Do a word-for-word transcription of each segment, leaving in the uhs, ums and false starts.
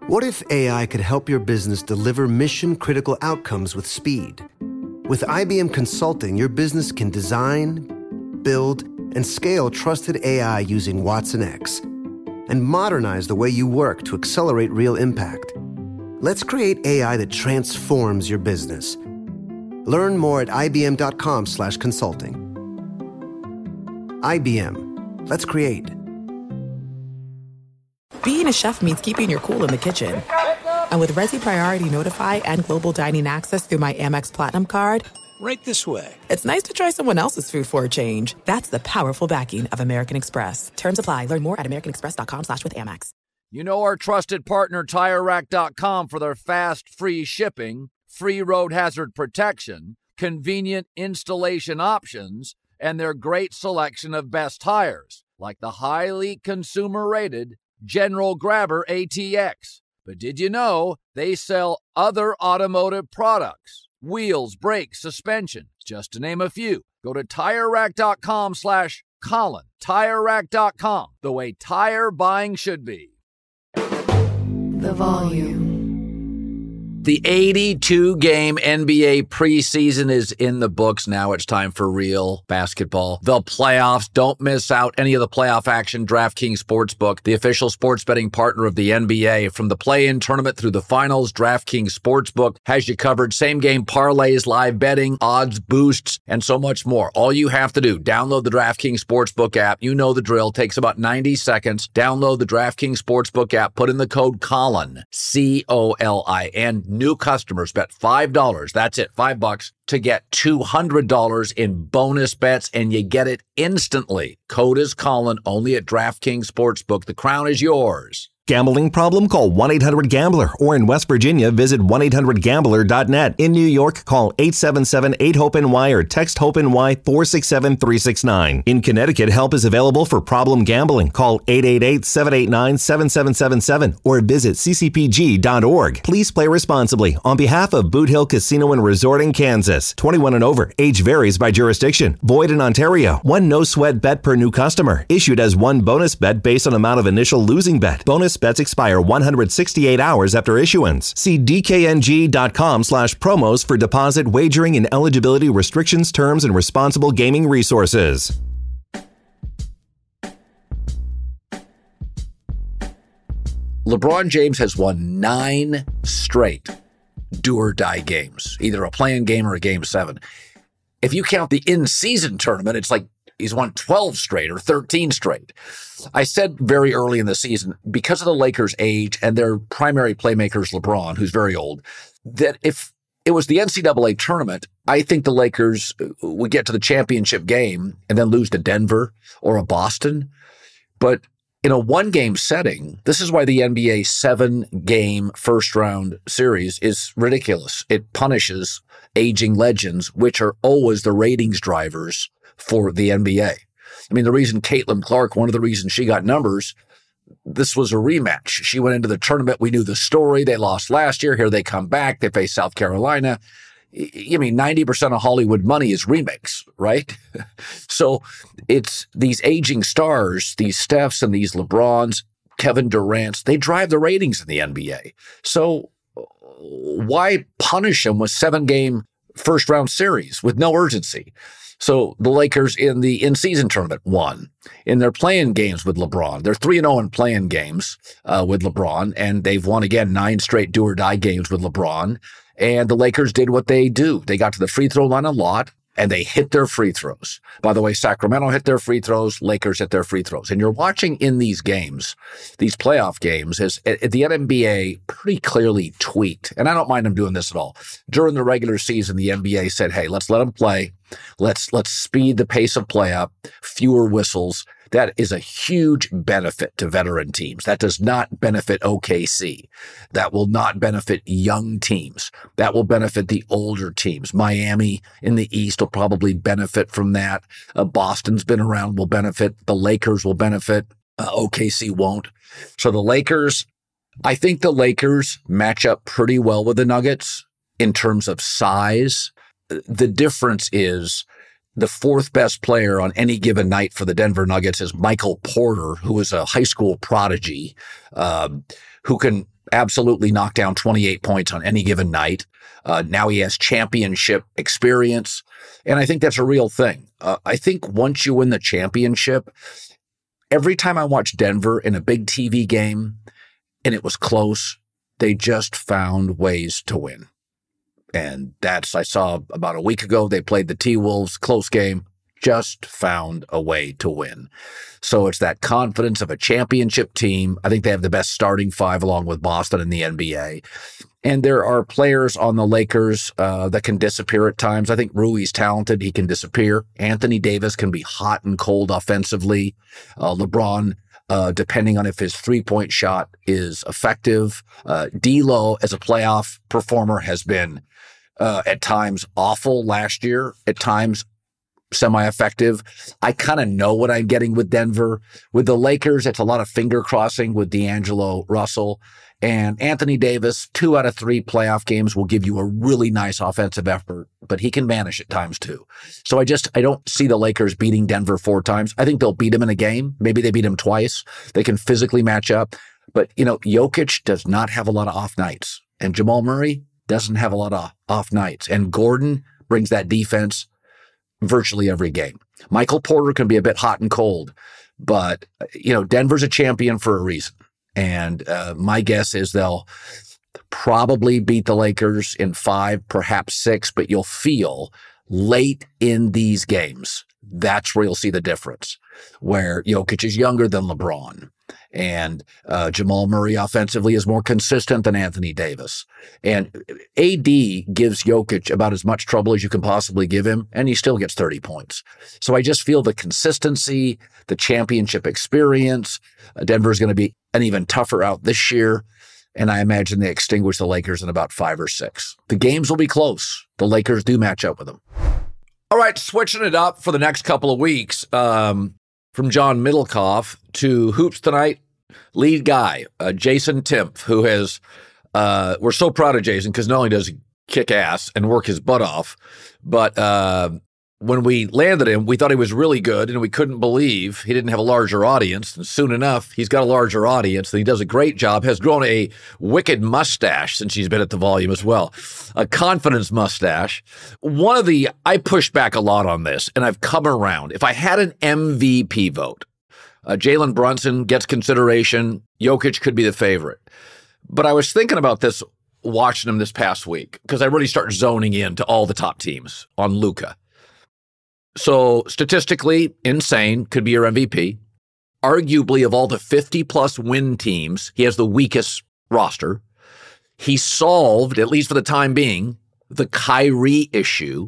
What if A I could help your business deliver mission-critical outcomes with speed? With I B M Consulting, your business can design, build, and scale trusted A I using Watson X and modernize the way you work to accelerate real impact. Let's create A I that transforms your business. Learn more at ibm.com slash consulting. I B M. Let's create. Being a chef means keeping your cool in the kitchen. And with Resi Priority Notify and Global Dining Access through my Amex Platinum card, right this way. It's nice to try someone else's food for a change. That's the powerful backing of American Express. Terms apply. Learn more at americanexpress.com slash with Amex. You know our trusted partner, Tire Rack dot com, for their fast, free shipping, free road hazard protection, convenient installation options, and their great selection of best tires, like the highly consumer-rated General Grabber A T X. But did you know they sell other automotive products? Wheels, brakes, suspension, just to name a few. Go to Tire Rack dot com slash Colin. Tire Rack dot com, the way tire buying should be. The volume. The eighty-two game N B A preseason is in the books. Now it's time for real basketball. The playoffs. Don't miss out any of the playoff action. DraftKings Sportsbook, the official sports betting partner of the N B A. From the play-in tournament through the finals, DraftKings Sportsbook has you covered. Same-game parlays, live betting, odds boosts, and so much more. All you have to do, download the DraftKings Sportsbook app. You know the drill. Takes about ninety seconds. Download the DraftKings Sportsbook app. Put in the code Colin, C O L I N. New customers bet five dollars, that's it, five bucks, to get two hundred dollars in bonus bets, and you get it instantly. Code is Colin, only at DraftKings Sportsbook. The crown is yours. Gambling problem? Call one eight hundred gambler. Or in West Virginia, visit one eight hundred gambler dot net. In New York, call eight seven seven eight hope N Y or text HOPE-NY four six seven three six nine. In Connecticut, help is available for problem gambling. Call eight eight eight seven eight nine seven seven seven seven or visit c c p g dot org. Please play responsibly. On behalf of Boot Hill Casino and Resort in Kansas, twenty-one and over. Age varies by jurisdiction. Void in Ontario. One no-sweat bet per new customer. Issued as one bonus bet based on amount of initial losing bet. Bonus bets expire one hundred sixty-eight hours after issuance. See d k n g dot com slash promos for deposit, wagering, and eligibility restrictions, terms, and responsible gaming resources. LeBron James has won nine straight do-or-die games, either a play-in game or a game seven. If you count the in-season tournament, it's like he's won twelve straight or thirteen straight. I said very early in the season, because of the Lakers' age and their primary playmakers, LeBron, who's very old, that if it was the N C double A tournament, I think the Lakers would get to the championship game and then lose to Denver or a Boston. But in a one-game setting, this is why the N B A seven-game first-round series is ridiculous. It punishes aging legends, which are always the ratings drivers for the N B A. I mean, the reason Caitlin Clark, one of the reasons she got numbers, this was a rematch. She went into the tournament. We knew the story. They lost last year. Here they come back. They face South Carolina. I mean, ninety percent of Hollywood money is remakes, right? So it's these aging stars, these Stephs and these LeBrons, Kevin Durant's, they drive the ratings in the N B A. So why punish them with seven-game first-round series with no urgency? So the Lakers in the in-season tournament won. In their play-in games with LeBron, they're three and oh in play-in games uh, with LeBron, and they've won, again, nine straight do-or-die games with LeBron. And the Lakers did what they do. They got to the free throw line a lot, and they hit their free throws. By the way, Sacramento hit their free throws, Lakers hit their free throws. And you're watching in these games, these playoff games, as the N B A pretty clearly tweaked. And I don't mind them doing this at all. During the regular season, the N B A said, hey, let's let them play. Let's let's speed the pace of play up, fewer whistles. That is a huge benefit to veteran teams. That does not benefit O K C. That will not benefit young teams. That will benefit the older teams. Miami in the East will probably benefit from that. Uh, Boston's been around, will benefit. The Lakers will benefit. Uh, O K C won't. So the Lakers, I think the Lakers match up pretty well with the Nuggets in terms of size. The difference is the fourth best player on any given night for the Denver Nuggets is Michael Porter, who is a high school prodigy, uh, who can absolutely knock down twenty-eight points on any given night. Uh, now he has championship experience, and I think that's a real thing. Uh, I think once you win the championship, every time I watch Denver in a big T V game and it was close, they just found ways to win. And that's, I saw about a week ago, they played the T-Wolves, close game, just found a way to win. So it's that confidence of a championship team. I think they have the best starting five along with Boston in the N B A. And there are players on the Lakers uh, that can disappear at times. I think Rui's talented. He can disappear. Anthony Davis can be hot and cold offensively. Uh, LeBron, uh, depending on if his three-point shot is effective. Uh, D'Lo, as a playoff performer, has been uh, at times awful last year, at times semi-effective. I kind of know what I'm getting with Denver. With the Lakers, it's a lot of finger crossing with D'Angelo Russell. And Anthony Davis, two out of three playoff games will give you a really nice offensive effort, but he can vanish at times too. So I just, I don't see the Lakers beating Denver four times. I think they'll beat him in a game. Maybe they beat him twice. They can physically match up. But, you know, Jokic does not have a lot of off nights. And Jamal Murray doesn't have a lot of off nights. And Gordon brings that defense virtually every game. Michael Porter can be a bit hot and cold, but, you know, Denver's a champion for a reason. And uh, my guess is they'll probably beat the Lakers in five, perhaps six, but you'll feel late in these games, that's where you'll see the difference, where Jokic is younger than LeBron. And uh, Jamal Murray offensively is more consistent than Anthony Davis. And A D gives Jokic about as much trouble as you can possibly give him, and he still gets thirty points. So I just feel the consistency, the championship experience. Uh, Denver's going to be an even tougher out this year, and I imagine they extinguish the Lakers in about five or six. The games will be close. The Lakers do match up with them. All right, switching it up for the next couple of weeks. Um, From John Middlecoff to Hoops Tonight lead guy, uh, Jason Timpf, who has, uh, we're so proud of Jason because not only does he kick ass and work his butt off, but uh, when we landed him, we thought he was really good and we couldn't believe he didn't have a larger audience. And soon enough, he's got a larger audience and he does a great job, has grown a wicked mustache since he's been at the Volume as well, a confidence mustache. One of the, I pushed back a lot on this and I've come around. If I had an M V P vote, uh, Jalen Brunson gets consideration. Jokic could be the favorite. But I was thinking about this watching him this past week because I really started zoning in to all the top teams on Luka. So statistically, insane, could be your M V P. Arguably, of all the fifty-plus win teams, he has the weakest roster. He solved, at least for the time being, the Kyrie issue.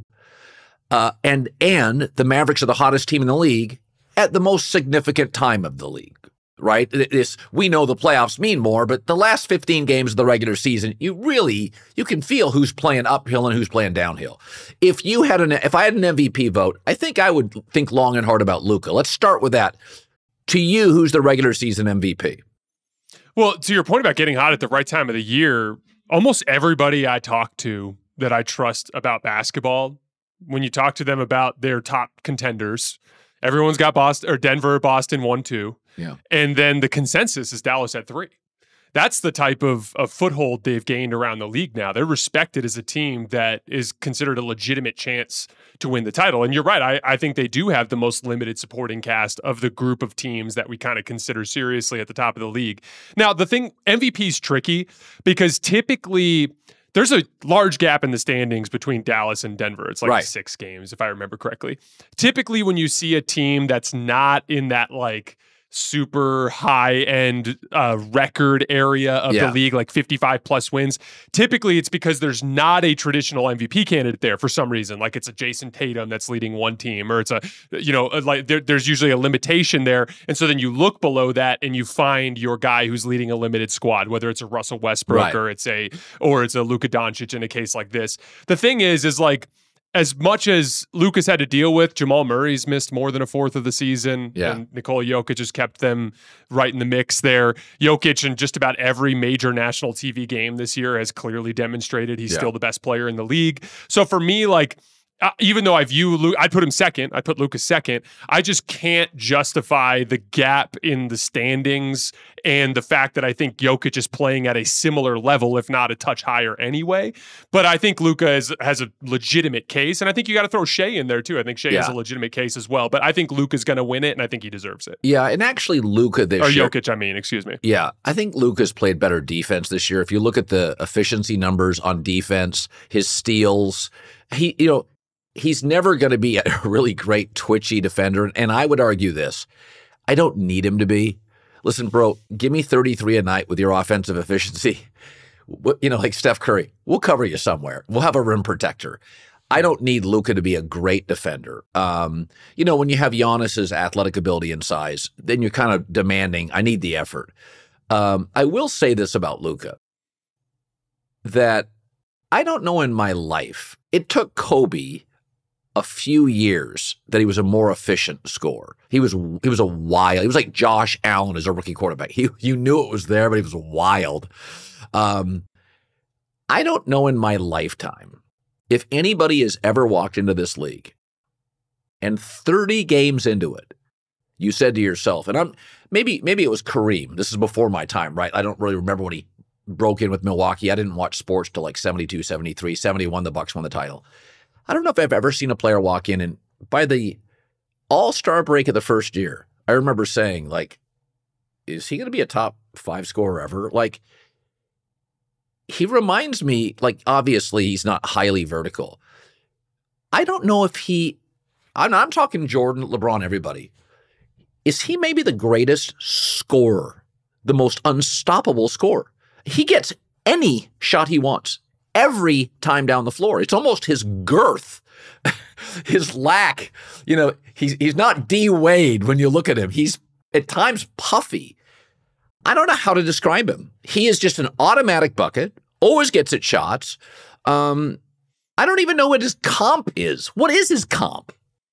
Uh, and, and the Mavericks are the hottest team in the league at the most significant time of the league, right? This, we know the playoffs mean more, but the last fifteen games of the regular season, you really, you can feel who's playing uphill and who's playing downhill. If you had an, if I had an M V P vote, I think I would think long and hard about Luka. Let's start with that. To you, who's the regular season M V P? Well, to your point about getting hot at the right time of the year, almost everybody I talk to that I trust about basketball, when you talk to them about their top contenders, everyone's got Boston or Denver, Boston one, two. Yeah. And then the consensus is Dallas at three. That's the type of, of foothold they've gained around the league now. They're respected as a team that is considered a legitimate chance to win the title. And you're right. I, I think they do have the most limited supporting cast of the group of teams that we kind of consider seriously at the top of the league. Now, the thing, M V P is tricky because typically there's a large gap in the standings between Dallas and Denver. It's like right. six games, if I remember correctly. Typically, when you see a team that's not in that like super high-end uh, record area of yeah. the league, like fifty-five plus wins, typically it's because there's not a traditional M V P candidate there for some reason. Like it's a Jason Tatum that's leading one team, or it's a, you know, like there, there's usually a limitation there. And so then you look below that and you find your guy who's leading a limited squad, whether it's a Russell Westbrook right. or it's a, or it's a Luka Doncic in a case like this. The thing is, is like, as much as Luka's had to deal with, Jamal Murray's missed more than a fourth of the season, yeah. and Nikola Jokic has kept them right in the mix there. Jokic in just about every major national T V game this year has clearly demonstrated he's yeah. still the best player in the league. So for me, like, Uh, even though I view Luka, I'd put him second. I put Luka second. I just can't justify the gap in the standings and the fact that I think Jokic is playing at a similar level, if not a touch higher anyway. But I think Luka is, has a legitimate case, and I think you got to throw Shea in there too. I think Shea yeah. has a legitimate case as well, but I think Luka's going to win it, and I think he deserves it. Yeah, and actually Luka this or year. Or Jokic, I mean, excuse me. Yeah, I think Luka's played better defense this year. If you look at the efficiency numbers on defense, his steals, he, you know, he's never going to be a really great twitchy defender. And I would argue this. I don't need him to be. Listen, bro, give me thirty-three a night with your offensive efficiency. You know, like Steph Curry, we'll cover you somewhere. We'll have a rim protector. I don't need Luka to be a great defender. Um, you know, when you have Giannis's athletic ability and size, then you're kind of demanding, I need the effort. Um, I will say this about Luka, that I don't know in my life, it took Kobe a few years that he was a more efficient scorer. He was he was a wild. He was like Josh Allen as a rookie quarterback. He you knew it was there, but he was wild. Um, I don't know in my lifetime if anybody has ever walked into this league and thirty games into it, you said to yourself, and I'm maybe maybe it was Kareem. This is before my time, right? I don't really remember when he broke in with Milwaukee. I didn't watch sports till like seventy-two, seventy-three, seventy-one. The Bucks won the title. I don't know if I've ever seen a player walk in and by the all-star break of the first year, I remember saying, like, is he going to be a top five scorer ever? Like, he reminds me, like, obviously he's not highly vertical. I don't know if he, I'm, I'm talking Jordan, LeBron, everybody. Is he maybe the greatest scorer, the most unstoppable scorer? He gets any shot he wants. Every time down the floor. It's almost his girth, his lack. You know, he's he's not D Wade when you look at him. He's at times puffy. I don't know how to describe him. He is just an automatic bucket, always gets at shots. Um, I don't even know what his comp is. What is his comp?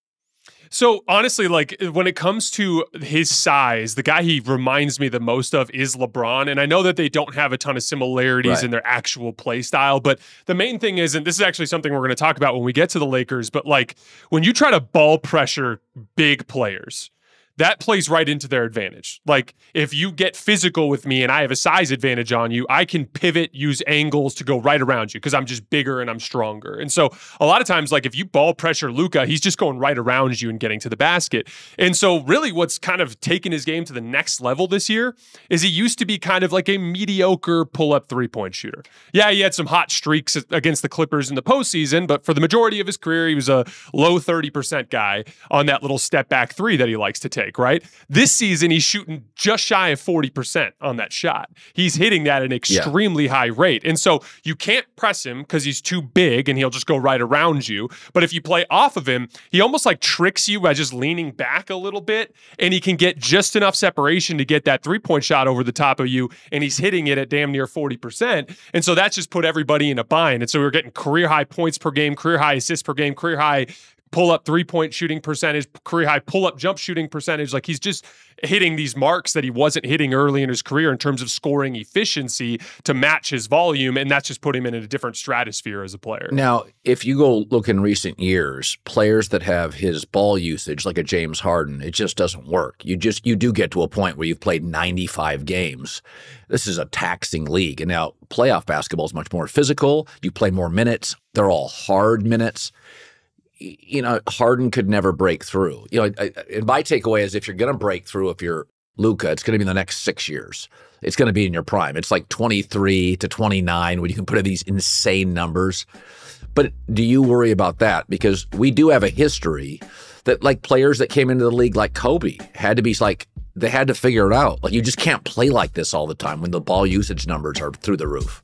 So honestly, like when it comes to his size, the guy he reminds me the most of is LeBron. And I know that they don't have a ton of similarities right. in their actual play style, but the main thing is, and this is actually something we're going to talk about when we get to the Lakers, but like when you try to ball pressure big players, that plays right into their advantage. Like if you get physical with me and I have a size advantage on you, I can pivot, use angles to go right around you because I'm just bigger and I'm stronger. And so a lot of times, like if you ball pressure Luka, he's just going right around you and getting to the basket. And so really what's kind of taken his game to the next level this year is he used to be kind of like a mediocre pull-up three-point shooter. Yeah, he had some hot streaks against the Clippers in the postseason, but for the majority of his career, he was a low thirty percent guy on that little step-back three that he likes to take. Right? This season, he's shooting just shy of forty percent on that shot. He's hitting that at an extremely yeah. high rate. And so you can't press him because he's too big and he'll just go right around you. But if you play off of him, he almost like tricks you by just leaning back a little bit and he can get just enough separation to get that three-point shot over the top of you and he's hitting it at damn near forty percent. And so that's just put everybody in a bind. And so we're getting career high points per game, career high assists per game, career high pull-up three-point shooting percentage, career-high pull-up jump shooting percentage. Like he's just hitting these marks that he wasn't hitting early in his career in terms of scoring efficiency to match his volume, and that's just put him in a different stratosphere as a player. Now, if you go look in recent years, players that have his ball usage, like a James Harden, it just doesn't work. You just you do get to a point where you've played ninety-five games. This is a taxing league. And now playoff basketball is much more physical. You play more minutes. They're all hard minutes. You know, Harden could never break through. You know, I, I, and my takeaway is if you're going to break through, if you're Luka, it's going to be in the next six years. It's going to be in your prime. It's like twenty-three to twenty-nine when you can put in these insane numbers. But do you worry about that? Because we do have a history that like players that came into the league like Kobe had to be like, they had to figure it out. Like you just can't play like this all the time when the ball usage numbers are through the roof.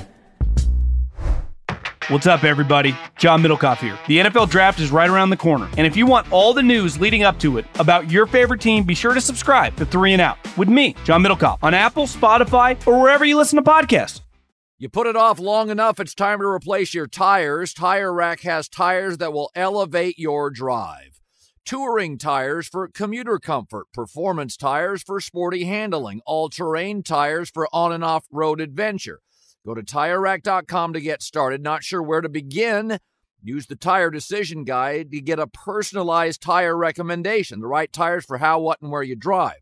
What's up, everybody? John Middlecoff here. The N F L Draft is right around the corner, and if you want all the news leading up to it about your favorite team, be sure to subscribe to Three and Out with me, John Middlecoff, on Apple, Spotify, or wherever you listen to podcasts. You put it off long enough, it's time to replace your tires. Tire Rack has tires that will elevate your drive. Touring tires for commuter comfort, performance tires for sporty handling, all-terrain tires for on- and off-road adventure. Go to Tire Rack dot com to get started. Not sure where to begin? Use the Tire Decision Guide to get a personalized tire recommendation, the right tires for how, what, and where you drive.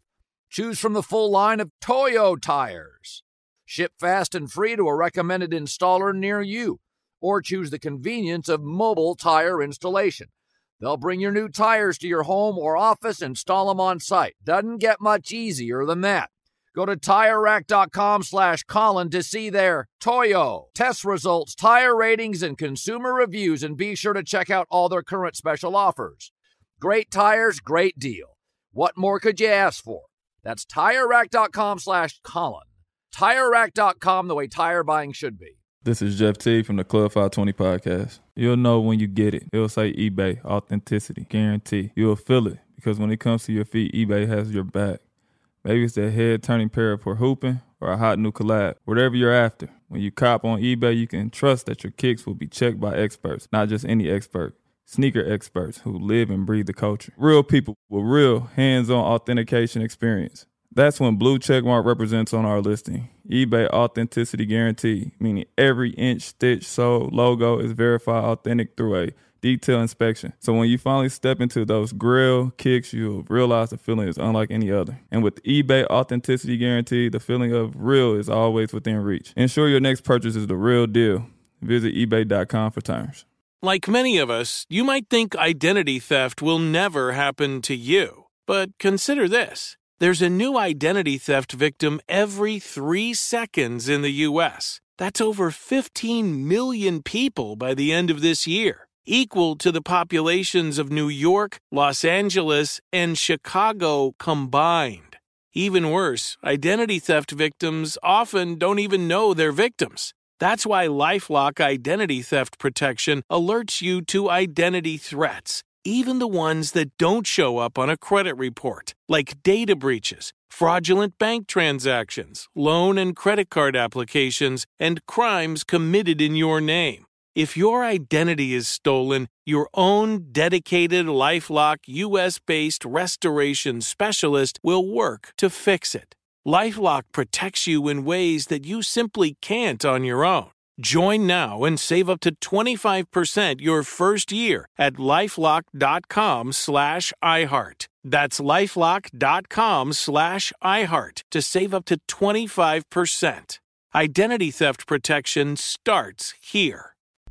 Choose from the full line of Toyo tires. Ship fast and free to a recommended installer near you. Or choose the convenience of mobile tire installation. They'll bring your new tires to your home or office and install them on site. Doesn't get much easier than that. Go to TireRack.com slash Colin to see their Toyo test results, tire ratings, and consumer reviews, and be sure to check out all their current special offers. Great tires, great deal. What more could you ask for? That's TireRack.com slash Colin. TireRack dot com, the way tire buying should be. This is Jeff T from the Club five twenty podcast. You'll know when you get it. It'll say eBay, authenticity, guarantee. You'll feel it because when it comes to your feet, eBay has your back. Maybe it's that head-turning pair for hooping or a hot new collab. Whatever you're after, when you cop on eBay, you can trust that your kicks will be checked by experts, not just any expert. Sneaker experts who live and breathe the culture. Real people with real hands-on authentication experience. That's when blue checkmark represents on our listing. eBay Authenticity Guarantee, meaning every inch, stitch, sole, logo is verified authentic through a detailed inspection. So when you finally step into those grill kicks, you'll realize the feeling is unlike any other. And with eBay Authenticity Guarantee, the feeling of real is always within reach. Ensure your next purchase is the real deal. Visit ebay dot com for terms. Like many of us, you might think identity theft will never happen to you. But consider this. There's a new identity theft victim every three seconds in the U S. That's over fifteen million people by the end of this year, equal to the populations of New York, Los Angeles, and Chicago combined. Even worse, identity theft victims often don't even know they're victims. That's why LifeLock Identity Theft Protection alerts you to identity threats, even the ones that don't show up on a credit report, like data breaches, fraudulent bank transactions, loan and credit card applications, and crimes committed in your name. If your identity is stolen, your own dedicated LifeLock U S-based restoration specialist will work to fix it. LifeLock protects you in ways that you simply can't on your own. Join now and save up to twenty-five percent your first year at LifeLock.com slash iHeart. That's LifeLock.com slash iHeart to save up to twenty-five percent. Identity theft protection starts here.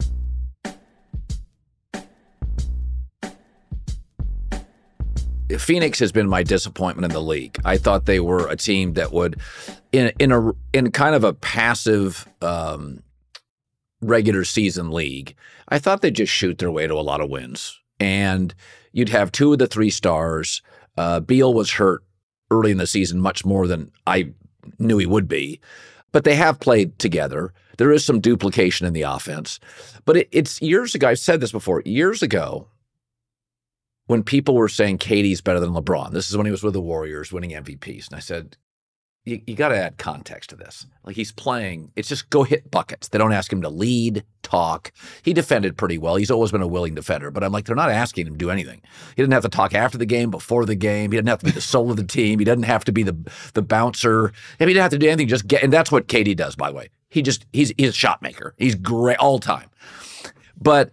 Phoenix has been my disappointment in the league. I thought they were a team that would, in in a in kind of a passive um, regular season league, I thought they'd just shoot their way to a lot of wins. And you'd have two of the three stars. Uh, Beal was hurt early in the season, much more than I knew he would be. But they have played together. There is some duplication in the offense. But it, it's years ago, I've said this before, years ago, when people were saying K D's better than LeBron, this is when he was with the Warriors winning M V Ps. And I said, you, you got to add context to this. Like, he's playing, it's just go hit buckets. They don't ask him to lead, talk. He defended pretty well. He's always been a willing defender. But I'm like, they're not asking him to do anything. He didn't have to talk after the game, before the game. He didn't have to be the soul of the team. He doesn't have to be the the bouncer. I mean, he didn't have to do anything. Just get, and that's what K D does, by the way. He just, he's, he's a shot maker. He's great all time. But,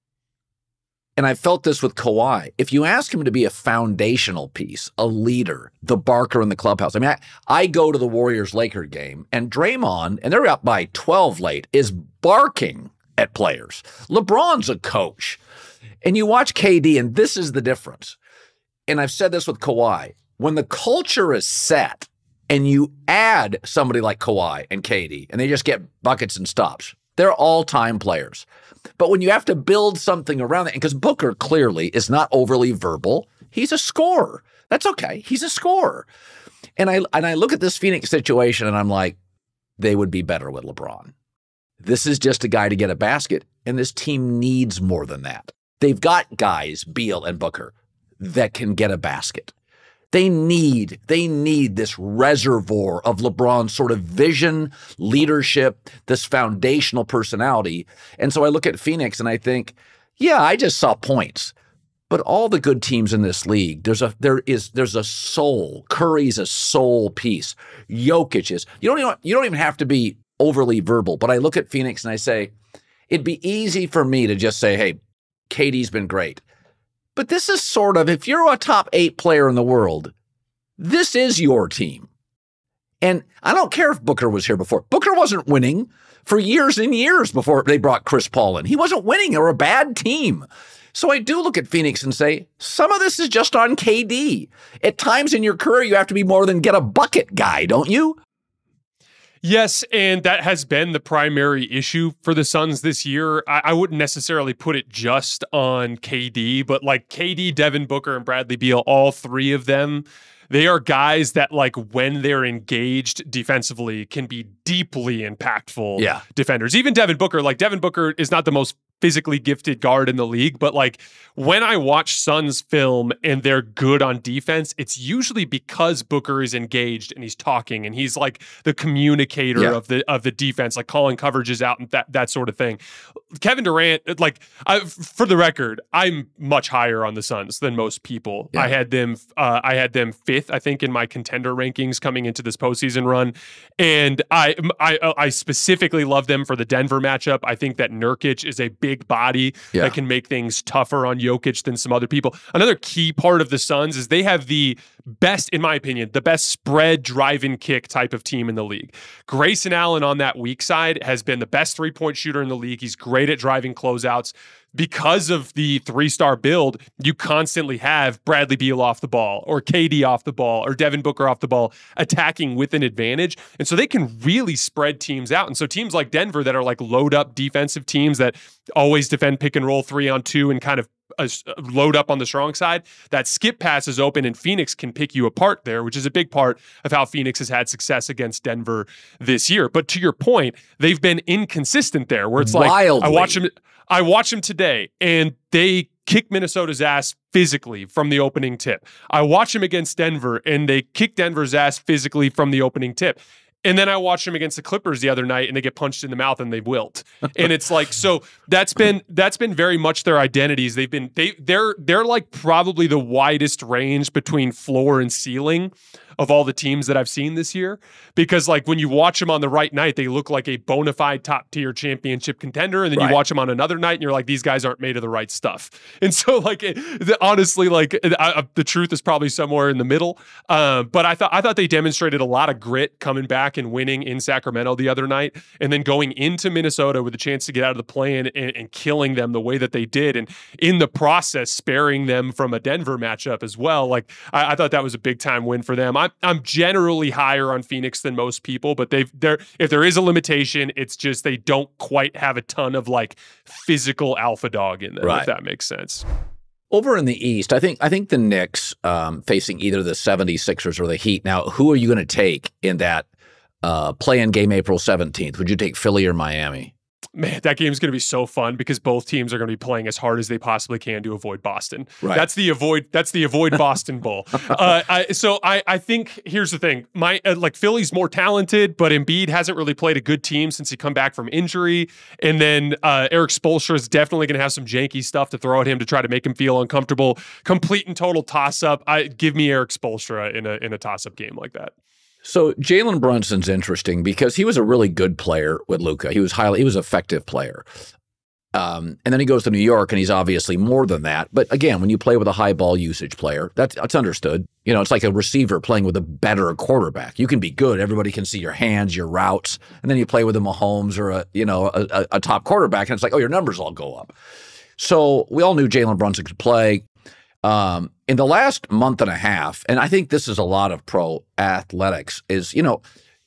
and I felt this with Kawhi. If you ask him to be a foundational piece, a leader, the barker in the clubhouse. I mean, I, I go to the Warriors-Lakers game, and Draymond, and they're up by twelve late, is barking at players. LeBron's a coach. And you watch K D, and this is the difference. And I've said this with Kawhi. When the culture is set, and you add somebody like Kawhi and K D, and they just get buckets and stops, they're all-time players. But when you have to build something around it, because Booker clearly is not overly verbal, he's a scorer. That's okay. He's a scorer. And I and I look at this Phoenix situation and I'm like, they would be better with LeBron. This is just a guy to get a basket, and this team needs more than that. They've got guys, Beal and Booker, that can get a basket. They need, they need this reservoir of LeBron's sort of vision, leadership, this foundational personality. And so I look at Phoenix and I think, yeah, I just saw points. But all the good teams in this league, there's a there is there's a soul. Curry's a soul piece. Jokic is. You don't even you don't even have to be overly verbal. But I look at Phoenix and I say, it'd be easy for me to just say, hey, K D's been great. But this is sort of, if you're a top eight player in the world, this is your team. And I don't care if Booker was here before. Booker wasn't winning for years and years before they brought Chris Paul in. He wasn't winning. They were a bad team. So I do look at Phoenix and say, some of this is just on K D. At times in your career, you have to be more than get a bucket guy, don't you? Yes, and that has been the primary issue for the Suns this year. I, I wouldn't necessarily put it just on K D, but like K D, Devin Booker, and Bradley Beal, all three of them, they are guys that, like, when they're engaged defensively, can be deeply impactful yeah. defenders. Even Devin Booker, like Devin Booker is not the most physically gifted guard in the league, but like when I watch Suns film and they're good on defense, it's usually because Booker is engaged and he's talking and he's like the communicator yeah. of the of the defense, like calling coverages out and that that sort of thing. Kevin Durant, like I, for the record, I'm much higher on the Suns than most people. Yeah. I had them, uh, I had them fifth, I think, in my contender rankings coming into this postseason run, and I I, I specifically love them for the Denver matchup. I think that Nurkic is a big body yeah. that can make things tougher on Jokic than some other people. Another key part of the Suns is they have the best, in my opinion, the best spread drive and kick type of team in the league. Grayson Allen on that weak side has been the best three-point shooter in the league. He's great at driving closeouts. Because of the three-star build, you constantly have Bradley Beal off the ball or K D off the ball or Devin Booker off the ball attacking with an advantage. And so they can really spread teams out. And so teams like Denver that are like load-up defensive teams that always defend pick and roll three on two and kind of uh, load up on the strong side, that skip pass is open and Phoenix can pick you apart there, which is a big part of how Phoenix has had success against Denver this year. But to your point, they've been inconsistent there where it's Wildly. like, I watch them... I watched them today, and they kick Minnesota's ass physically from the opening tip. I watched them against Denver, and they kick Denver's ass physically from the opening tip. And then I watched them against the Clippers the other night, and they get punched in the mouth and they wilt. And it's like, so that's been that's been very much their identities. They've been they they're they're like probably the widest range between floor and ceiling of all the teams that I've seen this year, because like when you watch them on the right night, they look like a bona fide top tier championship contender, and then right. you watch them on another night and you're like, these guys aren't made of the right stuff. And so like it, the, honestly, like I, the truth is probably somewhere in the middle. Uh, but I thought I thought they demonstrated a lot of grit coming back and winning in Sacramento the other night, and then going into Minnesota with a chance to get out of the play-in and, and killing them the way that they did, and in the process sparing them from a Denver matchup as well. Like I, I thought that was a big time win for them. I, I'm generally higher on Phoenix than most people, but they've there if there is a limitation, it's just they don't quite have a ton of like physical alpha dog in them, right. if that makes sense. Over in the East, I think I think the Knicks um, facing either the seventy-sixers or the Heat. Now, who are you going to take in that uh, play-in game April seventeenth? Would you take Philly or Miami? Man, that game is going to be so fun because both teams are going to be playing as hard as they possibly can to avoid Boston. Right. That's the avoid. That's the avoid Boston Bowl. Uh, I, so I, I think here's the thing. My uh, like Philly's more talented, but Embiid hasn't really played a good team since he come back from injury. And then uh, Eric Spoelstra is definitely going to have some janky stuff to throw at him to try to make him feel uncomfortable. Complete and total toss up. I give me Eric Spoelstra in a in a toss up game like that. So Jalen Brunson's interesting because he was a really good player with Luka. He was highly, he was an effective player. Um, and then he goes to New York, and he's obviously more than that. But again, when you play with a high ball usage player, that's, that's understood. You know, it's like a receiver playing with a better quarterback. You can be good. Everybody can see your hands, your routes. And then you play with a Mahomes or a, you know, a, a top quarterback, and it's like, oh, your numbers all go up. So we all knew Jalen Brunson could play. Um, in the last month and a half, and I think this is a lot of pro athletics, is, you know,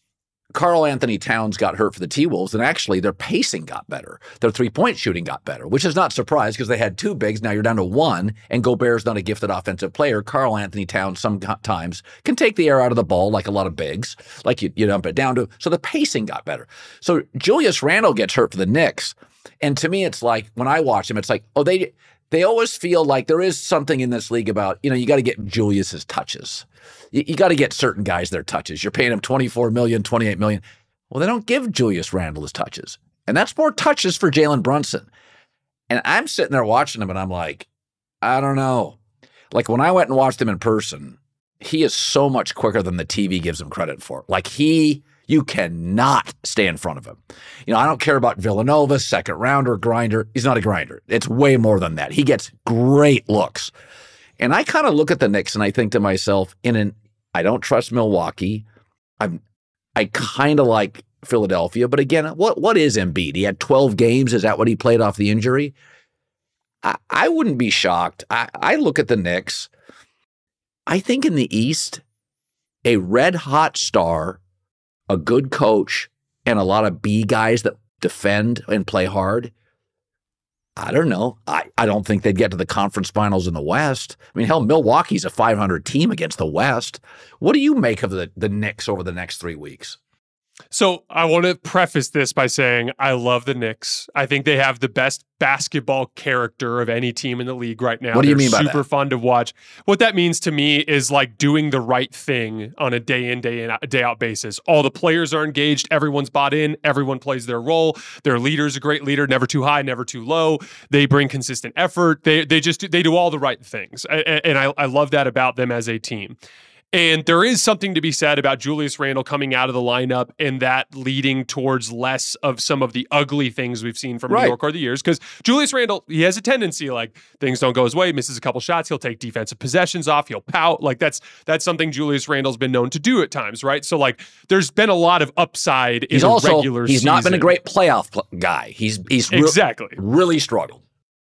Karl Anthony Towns got hurt for the T-Wolves, and actually their pacing got better. Their three-point shooting got better, which is not surprised because they had two bigs. Now you're down to one, and Gobert's not a gifted offensive player. Karl Anthony Towns sometimes can take the air out of the ball like a lot of bigs, like you, you dump it down to. So the pacing got better. So Julius Randle gets hurt for the Knicks, and to me it's like, when I watch him, it's like, oh, they... They always feel like there is something in this league about, you know, you got to get Julius's touches. You, you got to get certain guys their touches. You're paying them twenty-four million dollars, twenty-eight million dollars. Well, they don't give Julius Randle his touches. And that's more touches for Jalen Brunson. And I'm sitting there watching him, and I'm like, I don't know. Like, when I went and watched him in person, he is so much quicker than the T V gives him credit for. Like, he... You cannot stay in front of him. You know, I don't care about Villanova, second rounder, grinder. He's not a grinder. It's way more than that. He gets great looks. And I kind of look at the Knicks and I think to myself, in an I don't trust Milwaukee. I'm, I kind of like Philadelphia, but again, what what is Embiid? He had twelve games. Is that what he played off the injury? I, I wouldn't be shocked. I, I look at the Knicks. I think in the East, a red-hot star, a good coach, and a lot of B guys that defend and play hard, I don't know. I, I don't think they'd get to the conference finals in the West. I mean, hell, Milwaukee's a five hundred team against the West. What do you make of the, the Knicks over the next three weeks? So I want to preface this by saying I love the Knicks. I think they have the best basketball character of any team in the league right now. What do you They're mean by super that? fun to watch. What that means to me is like doing the right thing on a day in, day in, day out basis. All the players are engaged. Everyone's bought in. Everyone plays their role. Their leader's a great leader, never too high, never too low. They bring consistent effort. They they just they do all the right things, and, and I, I love that about them as a team. And there is something to be said about Julius Randle coming out of the lineup and that leading towards less of some of the ugly things we've seen from Right. New York over the years. Because Julius Randle, he has a tendency, like, things don't go his way, misses a couple shots, he'll take defensive possessions off, he'll pout. Like, that's that's something Julius Randle's been known to do at times, right? So, like, there's been a lot of upside in He's the also, regular he's season. not been a great playoff pl- guy. He's he's re- Exactly. really struggled.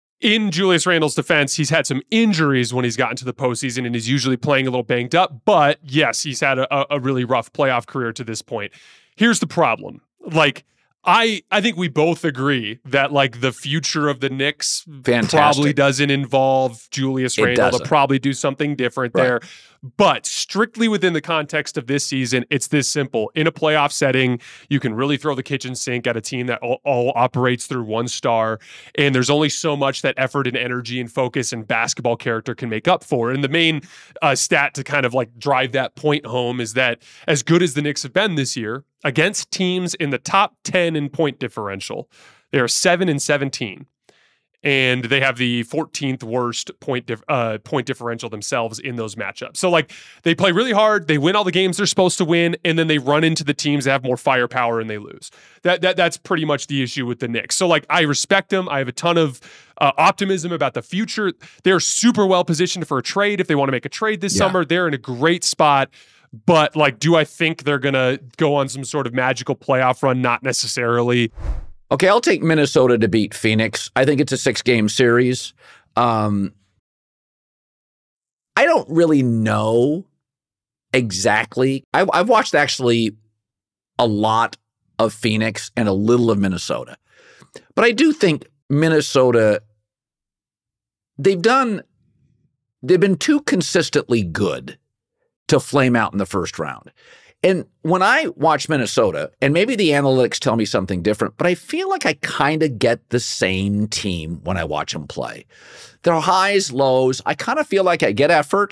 In Julius Randle's defense, he's had some injuries when he's gotten to the postseason and he's usually playing a little banged up. But yes, he's had a, a really rough playoff career to this point. Here's the problem. Like, I I think we both agree that, like, the future of the Knicks Fantastic. probably doesn't involve Julius It Randle. They'll doesn't. probably do something different Right. there. But strictly within the context of this season, it's this simple. In a playoff setting, you can really throw the kitchen sink at a team that all, all operates through one star. And there's only so much that effort and energy and focus and basketball character can make up for. And the main uh, stat to kind of like drive that point home is that as good as the Knicks have been this year, against teams in the top ten in point differential, they are seven and seventeen. And they have the fourteenth worst point dif- uh, point differential themselves in those matchups. So, like, they play really hard, they win all the games they're supposed to win, and then they run into the teams that have more firepower and they lose. That that that's pretty much the issue with the Knicks. So, like, I respect them. I have a ton of uh, optimism about the future. They're super well positioned for a trade if they want to make a trade this Yeah. summer. They're in a great spot. But, like, do I think they're going to go on some sort of magical playoff run? Not necessarily. Okay, I'll take Minnesota to beat Phoenix. I think it's a six-game series. Um, I don't really know exactly. I, I've watched actually a lot of Phoenix and a little of Minnesota. But I do think Minnesota, they've done, they've been too consistently good to flame out in the first round. And when I watch Minnesota, and maybe the analytics tell me something different, but I feel like I kind of get the same team when I watch them play. Their highs, lows, I kind of feel like I get effort,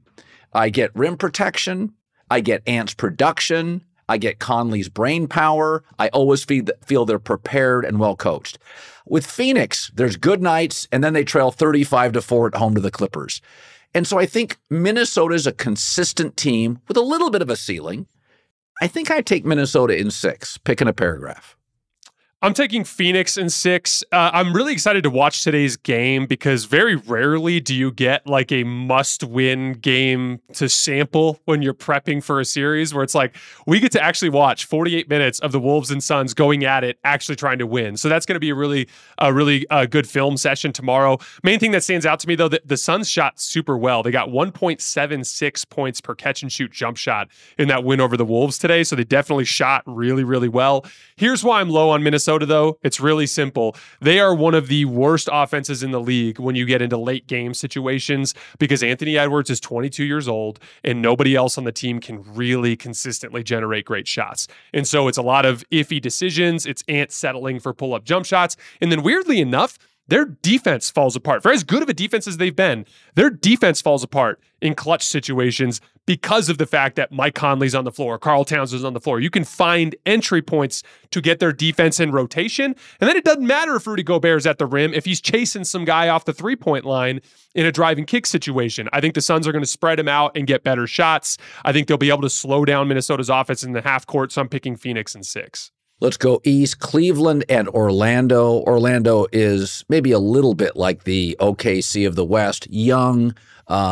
I get rim protection, I get Ant's production, I get Conley's brain power. I always feel, feel they're prepared and well coached. With Phoenix, there's good nights, and then they trail thirty-five to four at home to the Clippers. And so I think Minnesota is a consistent team with a little bit of a ceiling. I think I take Minnesota in six, picking a paragraph. I'm taking Phoenix in six. Uh, I'm really excited to watch today's game because very rarely do you get like a must-win game to sample when you're prepping for a series where it's like, we get to actually watch forty-eight minutes of the Wolves and Suns going at it, actually trying to win. So that's going to be a really, a really uh, good film session tomorrow. Main thing that stands out to me, though, that the Suns shot super well. They got one point seven six points per catch-and-shoot jump shot in that win over the Wolves today, so they definitely shot really, really well. Here's why I'm low on Minnesota, though. It's really simple. They are one of the worst offenses in the league when you get into late game situations because Anthony Edwards is twenty-two years old and nobody else on the team can really consistently generate great shots. And so it's a lot of iffy decisions. It's Ant settling for pull-up jump shots. And then weirdly enough, their defense falls apart. For as good of a defense as they've been, their defense falls apart in clutch situations because of the fact that Mike Conley's on the floor, Karl Towns is on the floor. You can find entry points to get their defense in rotation, and then it doesn't matter if Rudy Gobert's at the rim if he's chasing some guy off the three-point line in a driving kick situation. I think the Suns are going to spread him out and get better shots. I think they'll be able to slow down Minnesota's offense in the half court, so I'm picking Phoenix in six. Let's go east. Cleveland and Orlando. Orlando is maybe a little bit like the O K C of the West. Young, um,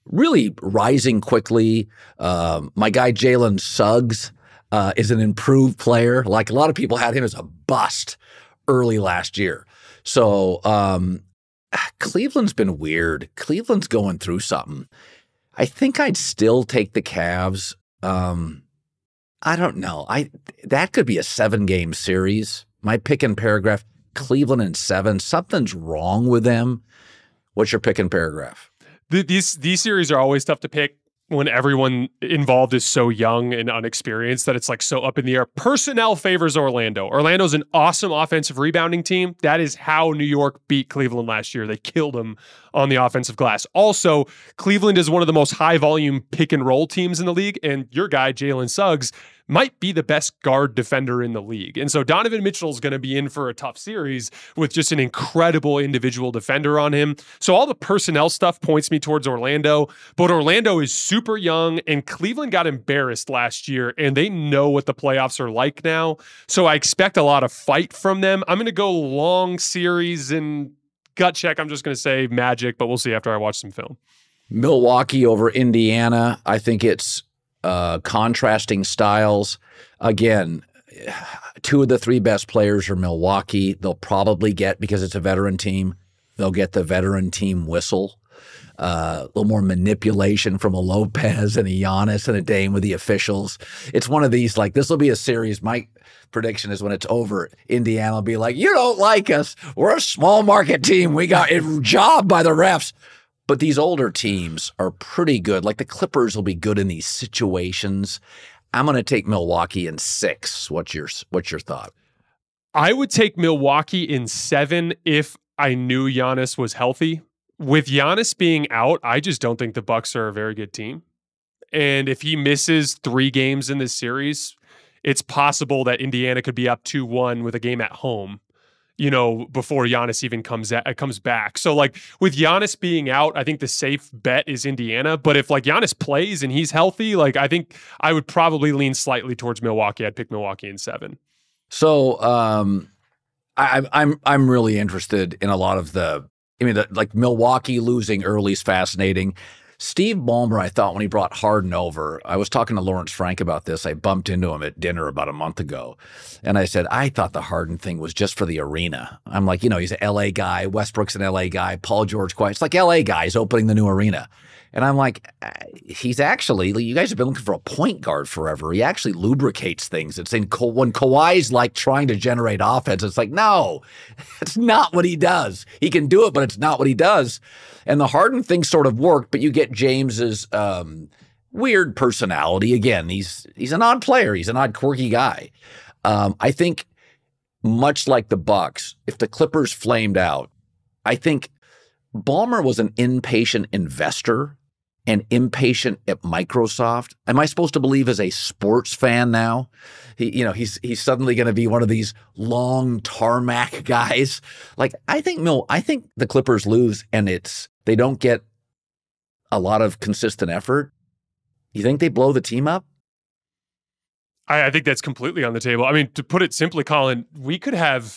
really rising quickly. Um, my guy Jalen Suggs uh, is an improved player. Like a lot of people had him as a bust early last year. So um, Cleveland's been weird. Cleveland's going through something. I think I'd still take the Cavs. Um, I don't know. I that could be a seven-game series. My pick in paragraph, Cleveland in seven. Something's wrong with them. What's your pick in paragraph? The, these these series are always tough to pick when everyone involved is so young and unexperienced that it's like so up in the air. Personnel favors Orlando. Orlando's an awesome offensive rebounding team. That is how New York beat Cleveland last year. They killed them on the offensive glass. Also, Cleveland is one of the most high volume pick and roll teams in the league, and your guy, Jalen Suggs, might be the best guard defender in the league. And so Donovan Mitchell is going to be in for a tough series with just an incredible individual defender on him. So all the personnel stuff points me towards Orlando, but Orlando is super young and Cleveland got embarrassed last year and they know what the playoffs are like now. So I expect a lot of fight from them. I'm going to go long series and gut check. I'm just going to say Magic, but we'll see after I watch some film. Milwaukee over Indiana. I think it's Uh, contrasting styles. Again, two of the three best players are Milwaukee. They'll probably get, because it's a veteran team, they'll get the veteran team whistle. Uh, a little more manipulation from a Lopez and a Giannis and a Dame with the officials. It's one of these, like, this will be a series. My prediction is when it's over, Indiana will be like, you don't like us. We're a small market team. We got it jobbed by the refs. But these older teams are pretty good. Like the Clippers will be good in these situations. I'm going to take Milwaukee in six. What's your what's your thought? I would take Milwaukee in seven if I knew Giannis was healthy. With Giannis being out, I just don't think the Bucks are a very good team. And if he misses three games in this series, it's possible that Indiana could be up two one with a game at home, you know, before Giannis even comes at, comes back. So, like, with Giannis being out, I think the safe bet is Indiana. But if, like, Giannis plays and he's healthy, like, I think I would probably lean slightly towards Milwaukee. I'd pick Milwaukee in seven. So, um, I, I'm I'm really interested in a lot of the, I mean, the, like, Milwaukee losing early is fascinating. Steve Ballmer, I thought when he brought Harden over, I was talking to Lawrence Frank about this. I bumped into him at dinner about a month ago. And I said, I thought the Harden thing was just for the arena. I'm like, you know, he's an L A guy. Westbrook's an L A guy. Paul George, quite. It's like L A guys opening the new arena. And I'm like, he's actually, you guys have been looking for a point guard forever. He actually lubricates things. It's in when Kawhi's like trying to generate offense. It's like, no, it's not what he does. He can do it, but it's not what he does. And the Harden thing sort of worked, but you get James's um, weird personality. Again, he's he's an odd player. He's an odd, quirky guy. Um, I think much like the Bucks, if the Clippers flamed out, I think Ballmer was an impatient investor and impatient at Microsoft. Am I supposed to believe as a sports fan now? He, you know, he's he's suddenly going to be one of these long tarmac guys. Like I think Mil, I think the Clippers lose and it's they don't get a lot of consistent effort. You think they blow the team up? I, I think that's completely on the table. I mean, to put it simply, Colin, we could have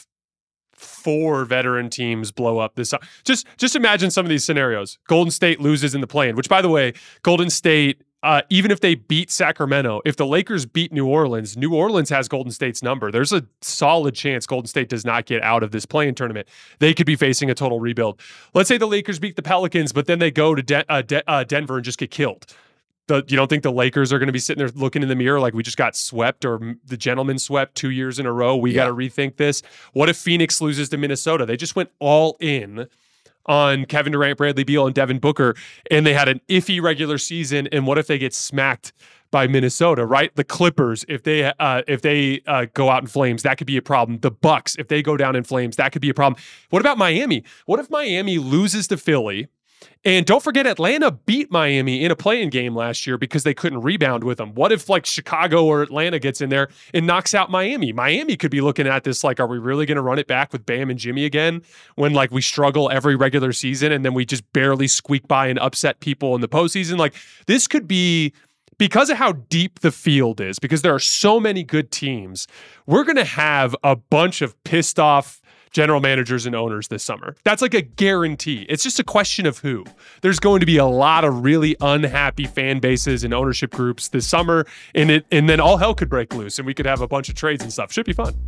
four veteran teams blow up this. Just just imagine some of these scenarios. Golden State loses in the play-in, which, by the way, Golden State, uh, even if they beat Sacramento, if the Lakers beat New Orleans, New Orleans has Golden State's number. There's a solid chance Golden State does not get out of this play-in tournament. They could be facing a total rebuild. Let's say the Lakers beat the Pelicans, but then they go to De- uh, De- uh, Denver and just get killed. The, you don't think the Lakers are going to be sitting there looking in the mirror like we just got swept or the gentleman swept two years in a row? We yeah. got to rethink this. What if Phoenix loses to Minnesota? They just went all in on Kevin Durant, Bradley Beal, and Devin Booker, and they had an iffy regular season. And what if they get smacked by Minnesota, right? The Clippers, if they uh, if they uh, go out in flames, that could be a problem. The Bucks, if they go down in flames, that could be a problem. What about Miami? What if Miami loses to Philly? And don't forget, Atlanta beat Miami in a play-in game last year because they couldn't rebound with them. What if like Chicago or Atlanta gets in there and knocks out Miami? Miami could be looking at this like, are we really going to run it back with Bam and Jimmy again when like we struggle every regular season and then we just barely squeak by and upset people in the postseason? Like this could be, because of how deep the field is, because there are so many good teams, we're going to have a bunch of pissed off, general managers and owners this summer. That's like a guarantee. It's just a question of who. There's going to be a lot of really unhappy fan bases and ownership groups this summer, and it and then all hell could break loose, and we could have a bunch of trades and stuff. Should be fun.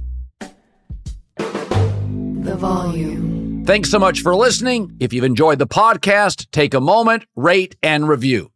The Volume. Thanks so much for listening. If you've enjoyed the podcast, take a moment, rate, and review.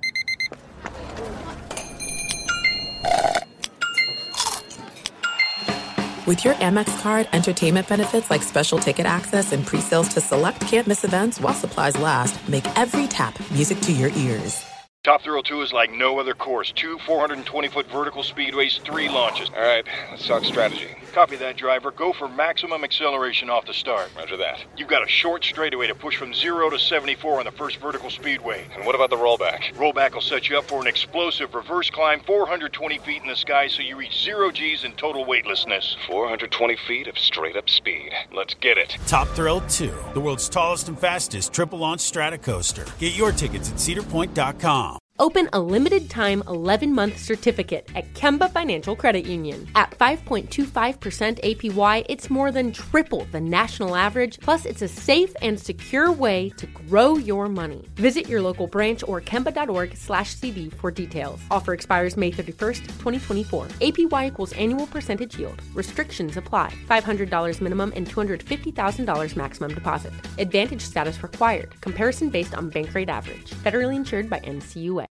With your Amex card, entertainment benefits like special ticket access and pre-sales to select can't-miss events while supplies last make every tap music to your ears. Top Thrill two is like no other course. Two four hundred twenty foot vertical speedways, three launches. All right, let's talk strategy. Copy that, driver. Go for maximum acceleration off the start. Roger that. You've got a short straightaway to push from zero to seventy-four on the first vertical speedway. And what about the rollback? Rollback will set you up for an explosive reverse climb four hundred twenty feet in the sky so you reach zero G's in total weightlessness. four hundred twenty feet of straight-up speed. Let's get it. Top Thrill two, the world's tallest and fastest triple-launch stratocoaster. Get your tickets at cedar point dot com. Open a limited-time eleven-month certificate at Kemba Financial Credit Union. At five point two five percent A P Y, it's more than triple the national average, plus it's a safe and secure way to grow your money. Visit your local branch or kemba.org slash CD for details. Offer expires May thirty-first, twenty twenty-four. A P Y equals annual percentage yield. Restrictions apply. five hundred dollars minimum and two hundred fifty thousand dollars maximum deposit. Advantage status required. Comparison based on bank rate average. Federally insured by N C U A.